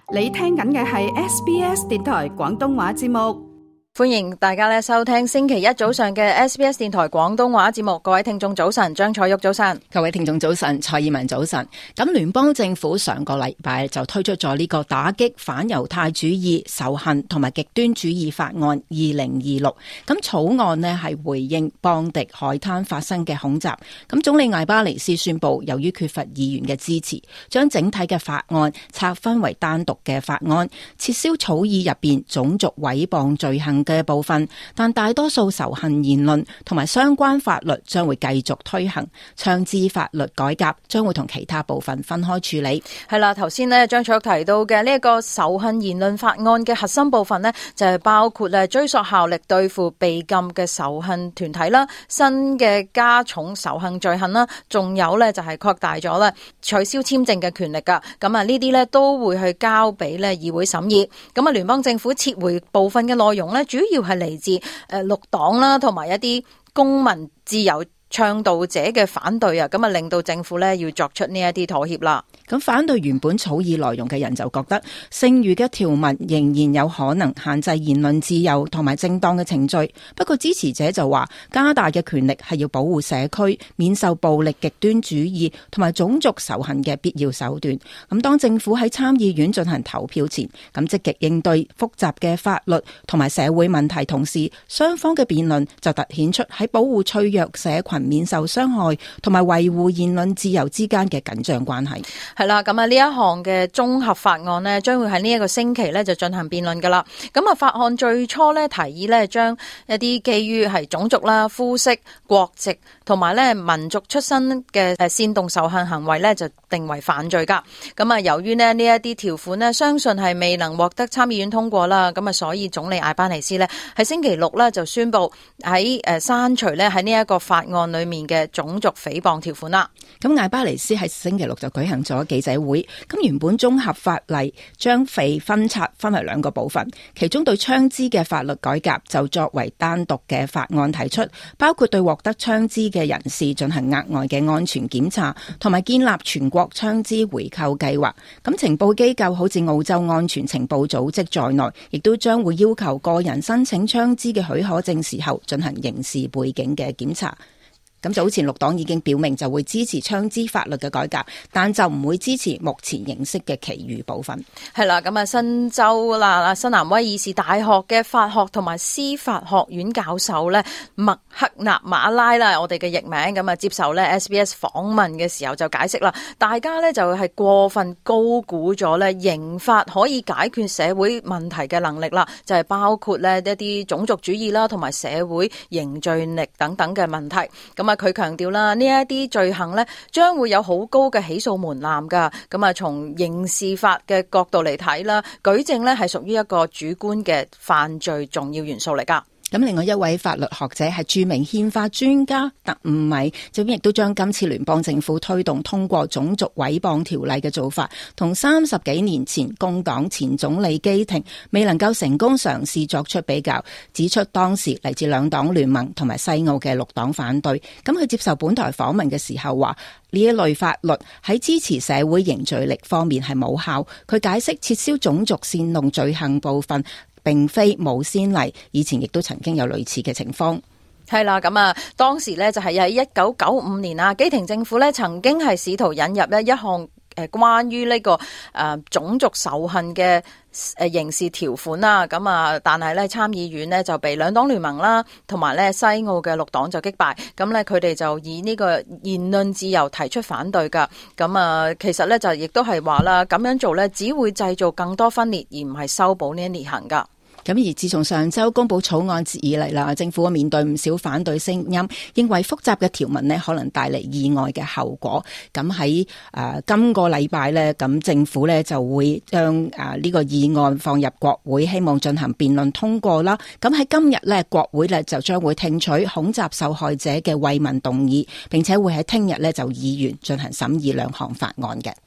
你聽緊嘅係 SBS 電台廣東話節目。 歡迎大家收聽星期一早上嘅 SBS 電台廣東話節目。各位聽眾早晨，張彩玉早晨， 各位聽眾早晨，蔡以文早晨。咁聯邦政府上個禮拜就推出咗呢個打擊反猶太主義、仇恨同埋極端主義法案2026。咁草案呢係回應邦迪海灘發生嘅恐襲。咁總理艾巴尼斯宣布，由於缺乏議員嘅支持，將整體嘅法案拆分為單獨嘅法案，撤銷草擬入邊種族毀謗罪行嘅部分，但大多數仇恨言論同埋相關法律將會繼續推行。槍支法律改革將會同其他部分分開處理。 係啦，頭先呢張卓提到嘅呢一個仇恨言論法案嘅核心部分呢，就係包括追溯效力對付被禁嘅仇恨團體啦，新嘅加重仇恨罪行啦，仲有呢就係擴大咗咧取消簽證嘅權力噶。咁啊呢啲呢都會去交俾咧議會審議。咁啊聯邦政府撤回部分嘅內容呢，主要係嚟自綠黨啦，同埋一啲公民自由倡導者嘅反對啊，咁啊令到政府呢要作出呢一啲妥協啦。 咁反對原本草擬內容嘅人就覺得，剩餘嘅條文仍然有可能限制言論自由同埋正當嘅程序。不過支持者就話，加大嘅權力係要保護社區免受暴力極端主義同埋種族仇恨嘅必要手段。咁當政府喺參議院進行投票前，咁積極應對複雜嘅法律同埋社會問題，同時雙方嘅辯論就凸顯出喺保護脆弱社群免受傷害同埋維護言論自由之間嘅緊張關係。 係啦，咁啊呢一項嘅綜合法案呢，將會喺呢一個星期呢就進行辯論噶啦。咁啊法案最初呢提議呢將一啲基於係種族啦、膚色、國籍同埋呢民族出身嘅煽動仇恨行為呢就定為犯罪噶。咁啊由於呢一啲條款呢相信係未能獲得參議院通過啦，咁啊所以總理艾巴尼斯呢喺星期六呢就宣布喺刪除呢喺呢一個法案裏面嘅種族誹謗條款啦。 咁艾巴尼斯喺星期六就舉行咗記者會，咁原本綜合法例將被分拆分為兩個部分，其中對槍支嘅法律改革就作為單獨嘅法案提出，包括對獲得槍支嘅人士進行額外嘅安全檢查，同埋建立全國槍支回購計劃。咁情報機構好似澳洲安全情報組織在內，亦都將會要求個人申請槍支嘅許可證時候進行刑事背景嘅檢查。咁早前綠黨已經表明就會支持槍支法律嘅改革，但就唔會支持目前形式嘅其餘部分。 係啦，咁啊新州啦，新南威爾士大學嘅法學同埋司法學院教授咧麥克納馬拉啦，我哋嘅譯名，咁啊接受咧 SBS 訪問嘅時候就解釋啦，大家咧就係過分高估咗咧刑法可以解決社會問題嘅能力啦，就係包括咧一啲種族主義啦，同埋社會凝聚力等等嘅問題。咁啊佢強調啦，呢一啲罪行咧將會有好高嘅起訴門檻噶。咁啊從刑事法嘅角度嚟睇啦，舉證咧係屬於一個主觀嘅犯罪重要元素嚟噶。 咁另外一位法律學者係著名憲法專家特伍米，這邊亦都將今次聯邦政府推動通過種族毀謗條例嘅做法，同30幾年前工黨前總理基廷未能夠成功嘗試作出比較，指出當時嚟自兩黨聯盟同埋西澳嘅綠黨反對。咁佢接受本台訪問嘅時候話，呢一類法律喺支持社會凝聚力方面係冇效。佢解釋撤銷種族煽動罪行部分並非冇先例，以前亦都曾經有類似嘅情況。 係啦，咁啊，當時咧就係喺1995年啊，基廷政府咧曾經係試圖引入一項關於呢個種族仇恨嘅刑事條款啦，咁啊，但係咧參議院呢就被兩黨聯盟啦，同埋咧西澳嘅綠黨就擊敗，咁咧佢哋就以呢個言論自由提出反對噶，咁啊，其實咧就亦都係話啦，咁樣做咧只會製造更多分裂，而唔係修補呢一裂痕噶。 咁而自從上週公佈草案以嚟啦，政府面對唔少反對聲音，認為複雜嘅條文呢可能帶嚟意外嘅後果。咁喺今個禮拜呢，咁政府呢就會將呢個議案放入國會，希望進行辯論通過啦。咁喺今日呢，國會呢就將會聽取恐襲受害者嘅慰問動議，並且會喺聽日呢就議員進行審議兩項法案嘅。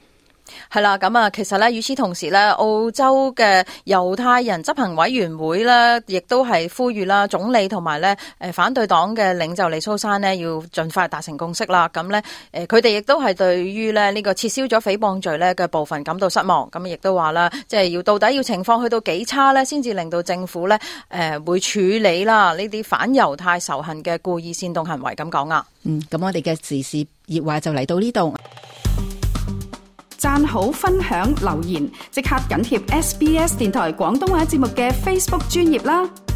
係啦，咁啊，其實咧，與此同時咧，澳洲嘅猶太人執行委員會咧，亦都係呼籲啦，總理同埋咧，反對黨嘅領袖李蘇珊呢，要盡快達成共識啦。咁咧，佢哋亦都係對於咧呢個撤銷咗誹謗罪咧嘅部分感到失望。咁亦都話啦，即係要到底要情況去到幾差咧，先至令到政府咧會處理啦呢啲反猶太仇恨嘅故意煽動行為咁講啊。 咁我哋嘅時事熱話就嚟到呢度。 讚好、分享、留言，即刻緊貼SBS 電台廣東話節目嘅 Facebook 專頁啦！